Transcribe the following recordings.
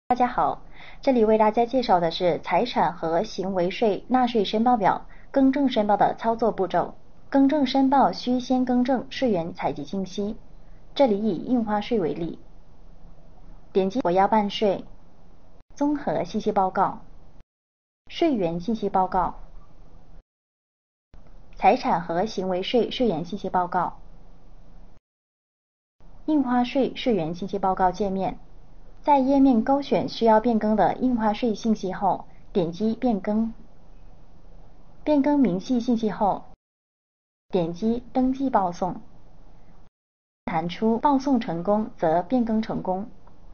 大家好，这里为大家介绍的是财产和行为税纳税申报表更正申报的操作步骤。更正申报需先更正税源采集信息。这里以印花税为例，点击我要办税，综合信息报告，税源信息报告，财产和行为税税源信息报告，印花税税源信息报告界面。在页面勾选需要变更的印花税信息后，点击变更。变更明细信息后，点击登记报送。弹出报送成功则变更成功。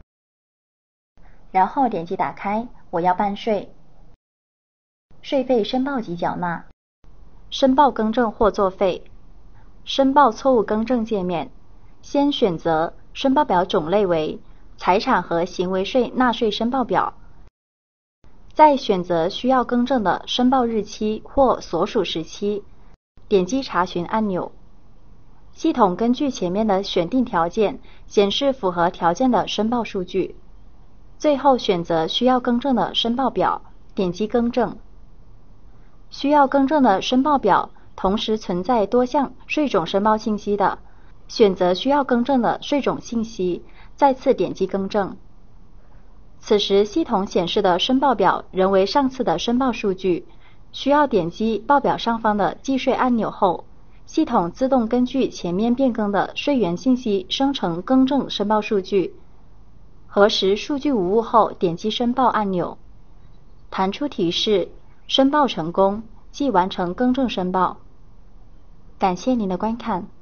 然后点击打开我要办税，税费申报及缴纳，申报更正或作废，申报错误更正界面。先选择申报表种类为财产和行为税纳税申报表，再选择需要更正的申报日期或所属时期，点击查询按钮。系统根据前面的选定条件，显示符合条件的申报数据。最后选择需要更正的申报表，点击更正。需要更正的申报表同时存在多项税种申报信息的，选择需要更正的税种信息，再次点击更正。此时系统显示的申报表仍为上次的申报数据，需要点击报表上方的计税按钮后，系统自动根据前面变更的税源信息生成更正申报数据。核实数据无误后，点击申报按钮，弹出提示申报成功，即完成更正申报。感谢您的观看。